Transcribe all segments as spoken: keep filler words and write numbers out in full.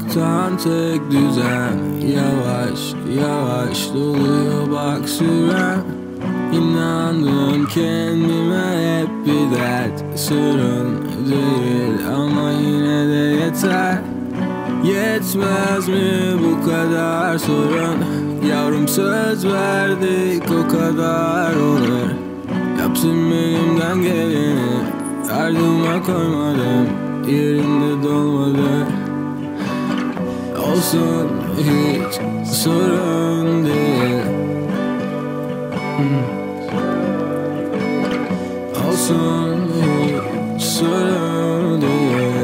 Yoktan tek düzen, yavaş yavaş doluyor bak süren. İnandım kendime hep bir dert, sorun değil ama yine de yeter. Yetmez mi bu kadar sorun? Yavrum söz verdik o kadar olur. Yaptım elimden geleni, ardıma koymadım, yerinde dolmadı. Olsun hiç sorun değil. Olsun hiç sorun değil.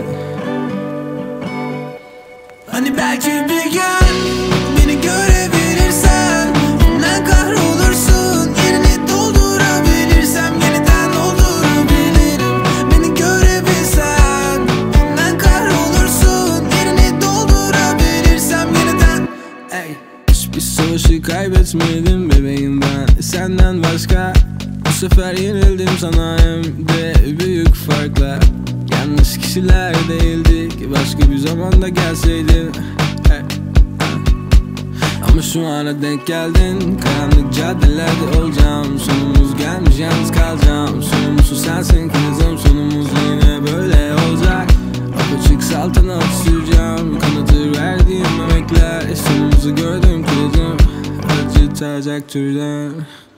Hani belki bir gün beni görebilirsen, inan kahrolursun, yerini doldurabilirsem yeniden doldurabilirim. Beni görebilsen, inan kahrolursun, yerini doldurabilirsem yeniden. Ey, hiçbir savaşı kaybetmedim bebeğim ben senden başka. Bu sefer yenildim sana hem de büyük farkla. Yanlış kişiler değildik, başka bir zamanda gelseydin. Hey. Ama şu ana denk geldin, karanlık caddelerde olacağım. Sonumuz gelmiş, yalnız kalacağım. Sonumuzu sensin kızım, sonumuz yine böyle olacak. Apaçık saltanat süreceğim, kanatı verdiğim emekler. Sonumuzu gördüm kızım, acıtacak türden.